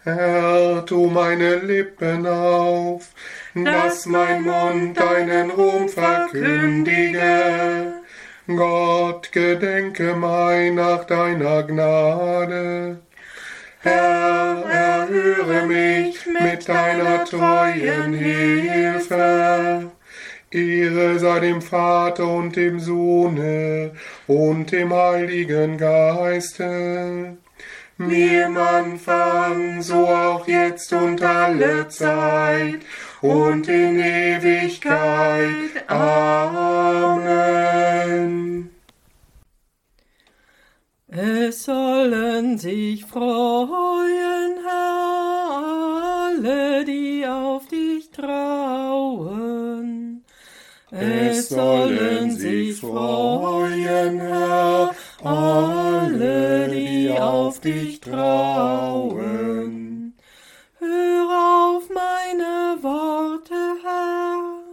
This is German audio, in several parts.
Herr, tu meine Lippen auf, dass mein Mund deinen Ruhm verkündige. Gott, gedenke mein nach deiner Gnade. Herr, erhöre mich mit deiner treuen Hilfe. Ehre sei dem Vater und dem Sohne und dem Heiligen Geiste, wie im Anfang, so auch jetzt und alle Zeit und in Ewigkeit. Amen. Es sollen sich freuen, Herr, alle, die auf dich trauen. Es sollen sich freuen, Herr, alle, die auf dich trauen. Hör auf meine Worte, Herr,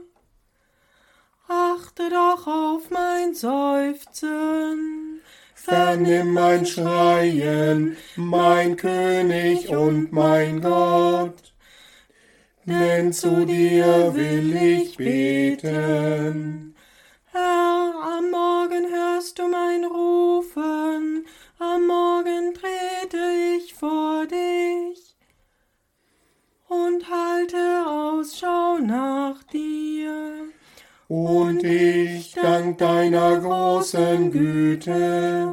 achte doch auf mein Seufzen. Vernimm mein Schreien, mein König und mein Gott, denn zu dir will ich beten. Herr, am Morgen hörst du mein Rufen, am Morgen trete ich vor dich und halte Ausschau nach dir. Und ich dank deiner großen Güte,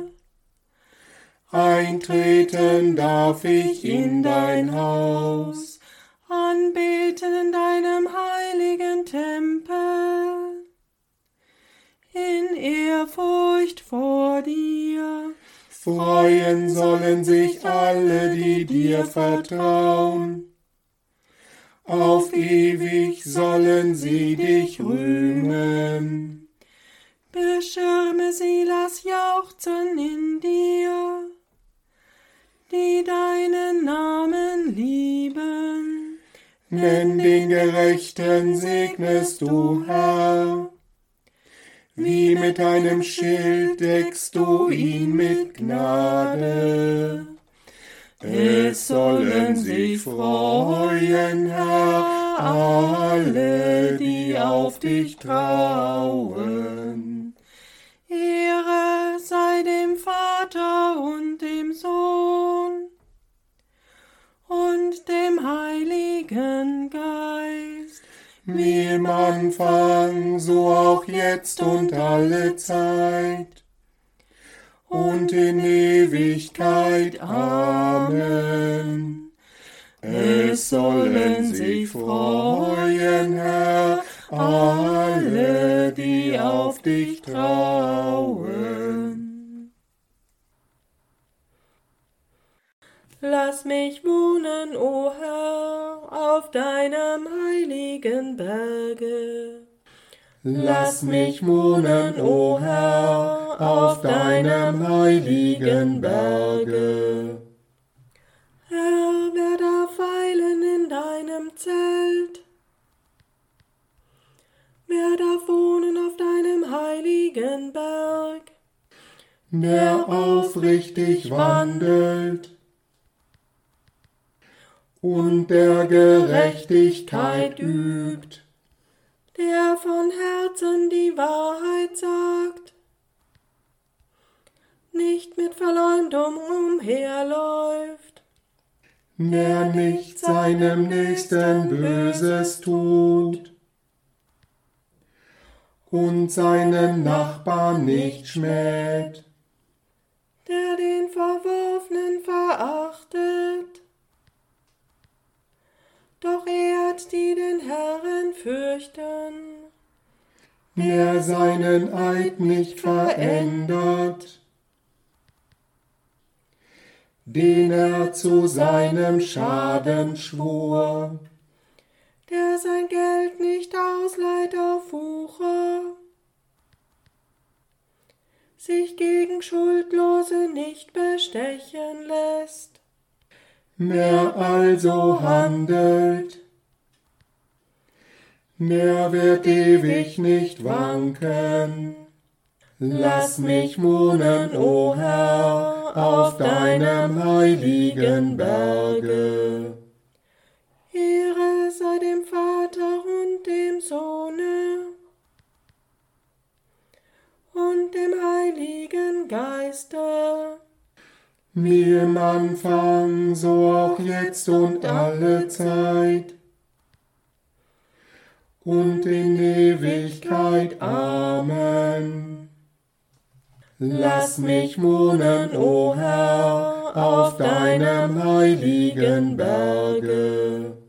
eintreten darf ich in dein Haus, anbeten in deinem heiligen Tempel, in Ehrfurcht vor dir. Freuen sollen sich alle, die dir vertrauen. Auf ewig sollen sie dich rühmen. Beschirme sie, lass jauchzen in dir, die deinen Namen lieben. Denn den Gerechten segnest du, Herr. Wie mit einem Schild deckst du ihn mit Gnade. Es sollen sich freuen, Herr, alle, die auf dich trauen. Ehre sei dem Vater und dem Sohn und dem Heiligen Geist, wie im Anfang, so auch jetzt und alle Zeit und in Ewigkeit. Amen. Es sollen sich freuen, Herr, alle, die auf dich trauen. Lass mich wohnen, o Herr, auf deinem heiligen Berge. Lass mich wohnen, o Herr, auf deinem heiligen Berge. Herr, wer darf weilen in deinem Zelt? Wer darf wohnen auf deinem heiligen Berg? Der aufrichtig wandelt und der Gerechtigkeit übt, der von Herzen die Wahrheit sagt, nicht mit Verleumdung umherläuft, der nicht seinem Nächsten Böses tut und seinen Nachbarn nicht schmäht, der den Verworfenen verachtet, doch ehrt, die den Herrn fürchten, der seinen Eid nicht verändert, den er zu seinem Schaden schwur, der sein Geld nicht ausleiht auf Wucher, sich gegen Schuldlose nicht bestechen lässt, der also handelt, der wird ewig nicht wanken. Lass mich wohnen, o Herr, auf deinem heiligen Berge. Ehre sei dem Vater und dem Sohne und dem Heiligen Geiste, Wie im Anfang, so auch jetzt und alle Zeit und in Ewigkeit. Amen. Lass mich wohnen, o Herr, auf deinem heiligen Berge.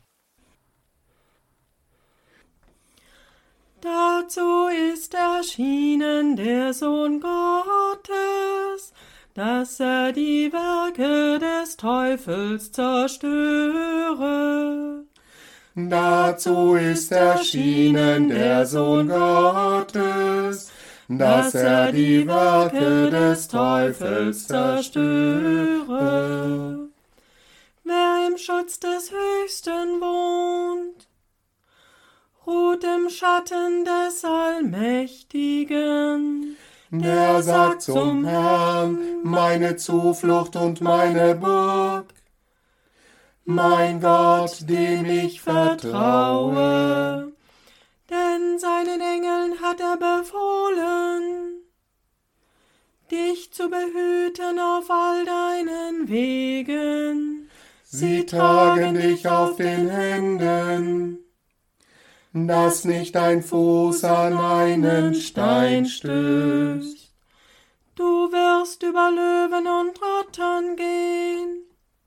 Dazu ist erschienen der Sohn Gottes, dass er die Werke des Teufels zerstöre. Dazu ist erschienen der Sohn Gottes, dass er die Werke des Teufels zerstöre. Wer im Schutz des Höchsten wohnt, ruht im Schatten des Allmächtigen. Der sagt zum Herrn, meine Zuflucht und meine Burg, mein Gott, dem ich vertraue. Denn seinen Engeln hat er befohlen, dich zu behüten auf all deinen Wegen. Sie tragen dich auf den Händen, dass nicht dein Fuß an einen Stein stößt. Du wirst über Löwen und Rottern gehen,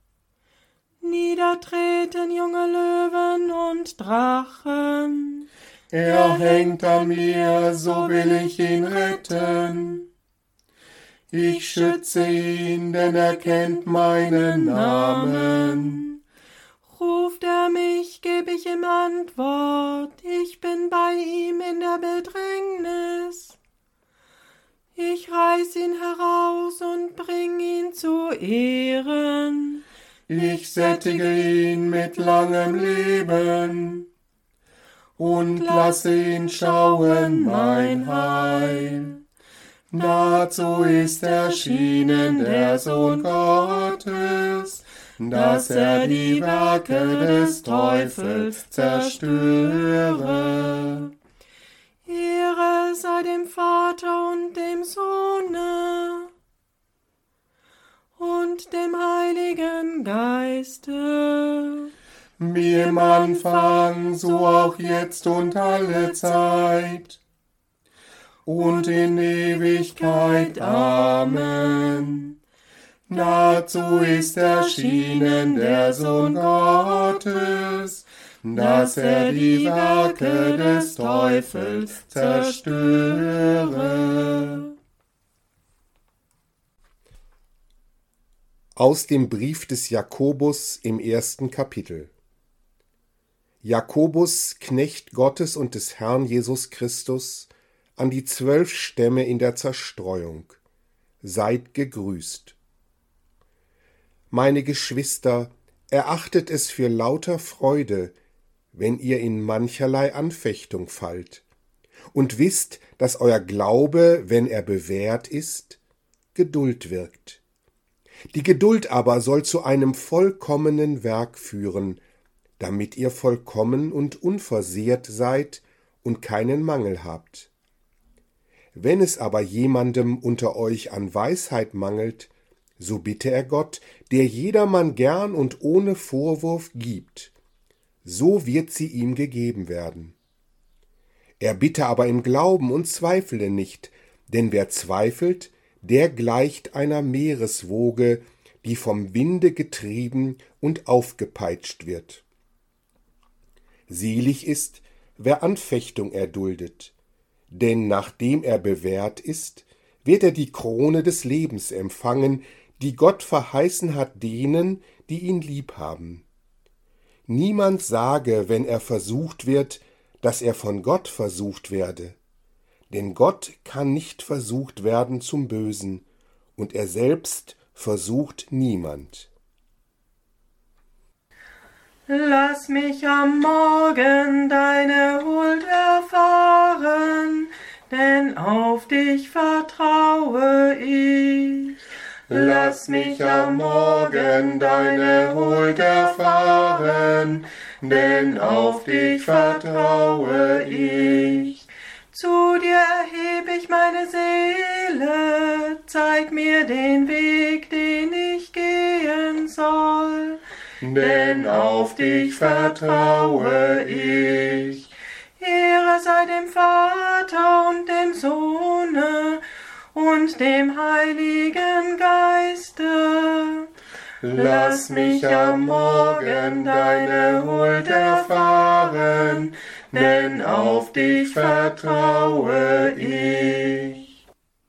niedertreten junge Löwen und Drachen. Er hängt an mir, so will ich ihn retten. Ich schütze ihn, denn er kennt meinen Namen. Ruft er mich, geb ich ihm Antwort, ich bin bei ihm in der Bedrängnis. Ich reiß ihn heraus und bring ihn zu Ehren. Ich sättige ihn mit langem Leben und lasse ihn schauen mein Heil. Dazu ist erschienen der Sohn Gottes, dass er die Werke des Teufels zerstöre. Ehre sei dem Vater und dem Sohne und dem Heiligen Geiste, Wie im Anfang, so auch jetzt und alle Zeit und in Ewigkeit. Amen. Dazu ist erschienen der Sohn Gottes, dass er die Werke des Teufels zerstöre. Aus dem Brief des Jakobus im 1. Kapitel. Jakobus, Knecht Gottes und des Herrn Jesus Christus, an die 12 Stämme in der Zerstreuung. Seid gegrüßt. Meine Geschwister, erachtet es für lauter Freude, wenn ihr in mancherlei Anfechtung fallt, und wisst, dass euer Glaube, wenn er bewährt ist, Geduld wirkt. Die Geduld aber soll zu einem vollkommenen Werk führen, damit ihr vollkommen und unversehrt seid und keinen Mangel habt. Wenn es aber jemandem unter euch an Weisheit mangelt, so bitte er Gott, der jedermann gern und ohne Vorwurf gibt. So wird sie ihm gegeben werden. Er bitte aber im Glauben und zweifle nicht, denn wer zweifelt, der gleicht einer Meereswoge, die vom Winde getrieben und aufgepeitscht wird. Selig ist, wer Anfechtung erduldet, denn nachdem er bewährt ist, wird er die Krone des Lebens empfangen, die Gott verheißen hat denen, die ihn lieb haben. Niemand sage, wenn er versucht wird, dass er von Gott versucht werde. Denn Gott kann nicht versucht werden zum Bösen, und er selbst versucht niemand. Lass mich am Morgen deine Huld erfahren, denn auf dich vertraue ich. Lass mich am Morgen deine Huld erfahren, denn auf dich vertraue ich. Zu dir erheb ich meine Seele, zeig mir den Weg, den ich gehen soll, Denn auf dich vertraue ich. Ehre sei dem Vater und dem Sohne und dem Heiligen Geiste. Lass mich am Morgen deine Huld erfahren, denn auf dich vertraue ich.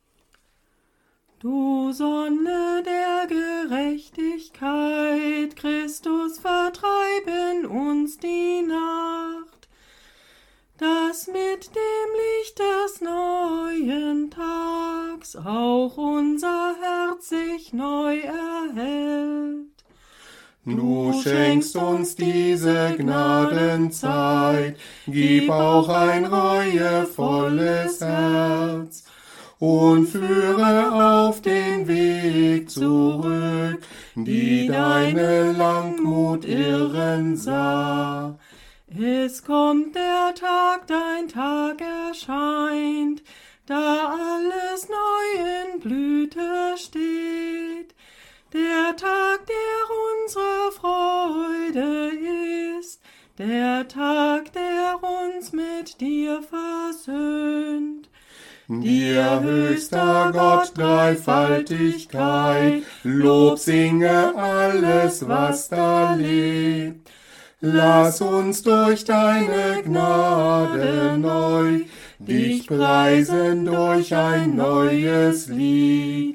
Du Sonne der Gerechtigkeit, Christus, vertreib in uns die Nacht, dass mit dem Licht des neuen Tags auch unser Herz sich neu erhält. Du schenkst uns diese Gnadenzeit, gib auch ein reuevolles Herz und führe auf den Weg zurück, die deine Langmut irren sah. Es kommt der Tag, dein Tag erscheint, da alles neu in Blüte steht. Der Tag, der unsere Freude ist, der Tag, der uns mit dir versöhnt. Dir, höchster Gott, Dreifaltigkeit, Lob singe alles, was da lebt. Lass uns durch deine Gnade neu dich preisen durch ein neues Lied.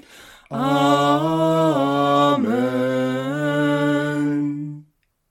Amen.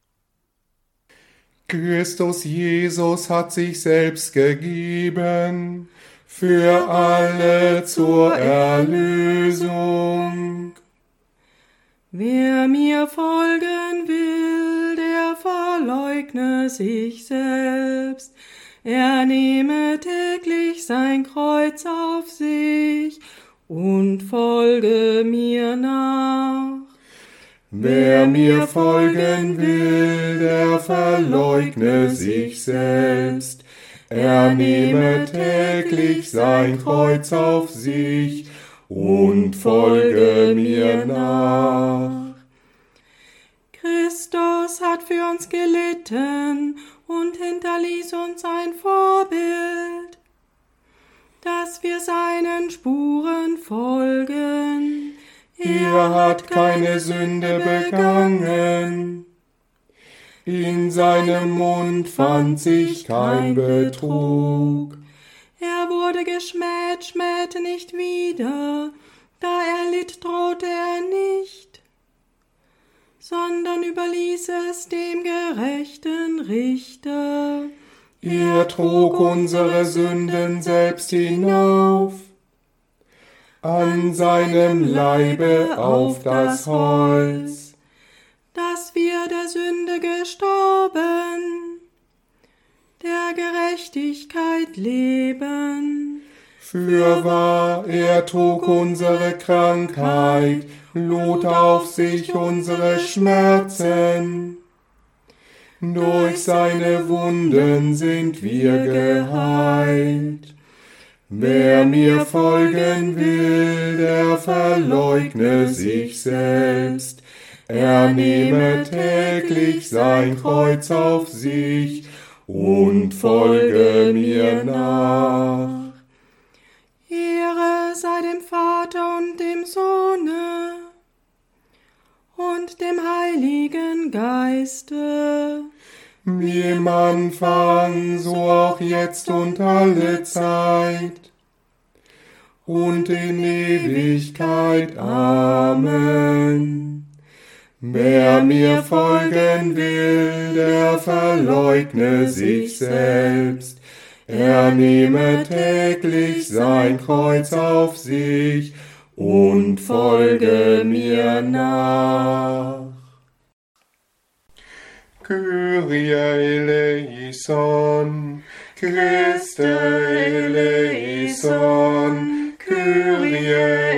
Christus Jesus hat sich selbst gegeben, für alle zur Erlösung. Wer mir folgen will, der verleugne sich selbst. Er nehme täglich sein Kreuz auf sich und folge mir nach. Wer mir folgen will, der verleugne sich selbst. Er nehme täglich sein Kreuz auf sich und folge mir nach. Christus hat für uns gelitten und hinterließ uns ein Vorbild, dass wir seinen Spuren folgen. Er hat keine Sünde begangen, in seinem Mund fand sich kein Betrug. Er wurde geschmäht, schmähte nicht wieder, da er litt, drohte er nicht, sondern überließ es dem gerechten Richter. Er trug unsere Sünden selbst hinauf, an seinem Leibe auf das Holz, dass wir der Sünde gestorben, der Gerechtigkeit leben. Fürwahr, er trug unsere Krankheit, lud auf sich unsere Schmerzen. Durch seine Wunden sind wir geheilt. Wer mir folgen will, der verleugne sich selbst. Er nehme täglich sein Kreuz auf sich und folge mir nach. Ehre sei dem Vater und dem Sohne und dem Heiligen Geiste, Wie im Anfang, so auch jetzt und alle Zeit und in Ewigkeit. Amen. Wer mir folgen will, der verleugne sich selbst. Er nehme täglich sein Kreuz auf sich und folge mir nach. Kyrie eleison, Christe eleison, Kyrie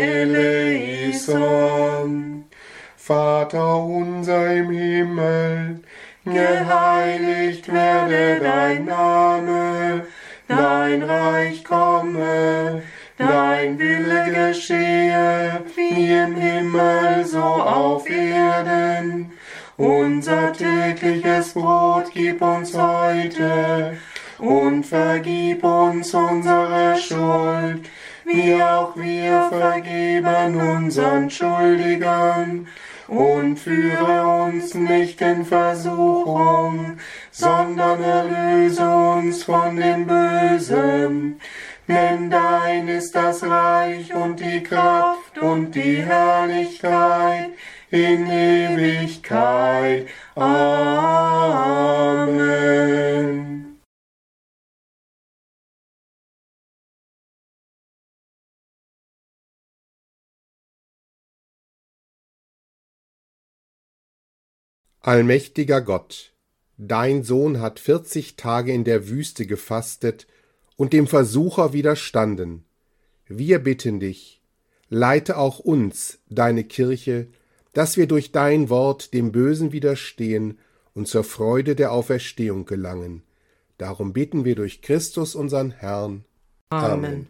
eleison. Vater unser im Himmel, geheiligt werde dein Name, dein Reich komme, dein Wille geschehe, wie im Himmel so auf Erden. Unser tägliches Brot gib uns heute und vergib uns unsere Schuld, wie auch wir vergeben unseren Schuldigern. Und führe uns nicht in Versuchung, sondern erlöse uns von dem Bösen. Denn dein ist das Reich und die Kraft und die Herrlichkeit in Ewigkeit. Amen. Allmächtiger Gott, dein Sohn hat 40 Tage in der Wüste gefastet und dem Versucher widerstanden. Wir bitten dich, leite auch uns, deine Kirche, dass wir durch dein Wort dem Bösen widerstehen und zur Freude der Auferstehung gelangen. Darum bitten wir durch Christus unseren Herrn. Amen.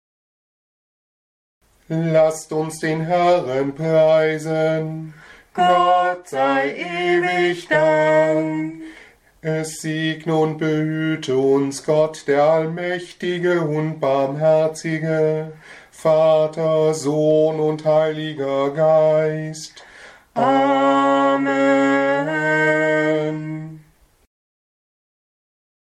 Lasst uns den Herrn preisen. Gott sei ewig Dank. Es segne und behüte uns Gott, der Allmächtige und Barmherzige, Vater, Sohn und Heiliger Geist. Amen.